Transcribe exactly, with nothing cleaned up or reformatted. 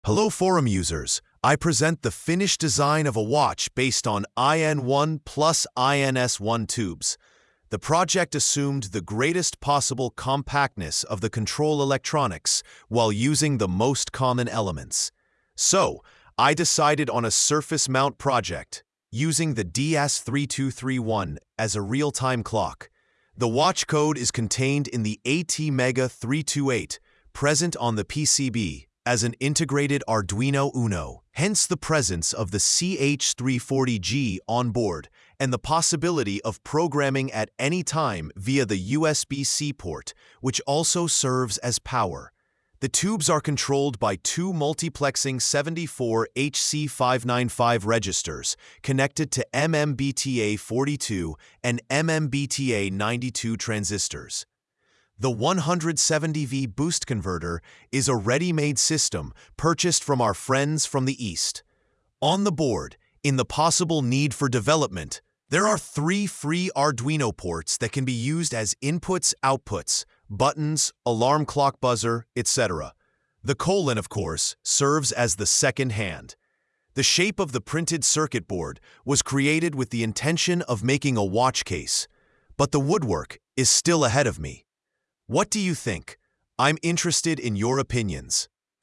Hello forum users, I present the finished design of a watch based on I N one plus I N S one tubes. The project assumed the greatest possible compactness of the control electronics while using the most common elements. So, I decided on a surface mount project, using the D S three two three one as a real-time clock. The watch code is contained in the ATmega three two eight, present on the P C B, as an integrated Arduino Uno, hence the presence of the C H three forty G on board and the possibility of programming at any time via the U S B C port, which also serves as power. The tubes are controlled by two multiplexing seventy-four H C five ninety-five registers connected to M M B T A forty-two and M M B T A ninety-two transistors. The one hundred seventy volt boost converter is a ready-made system purchased from our friends from the East. On the board, in the possible need for development, there are three free Arduino ports that can be used as inputs, outputs, buttons, alarm clock buzzer, et cetera. The colon, of course, serves as the second hand. The shape of the printed circuit board was created with the intention of making a watch case, but the woodwork is still ahead of me. What do you think? I'm interested in your opinions.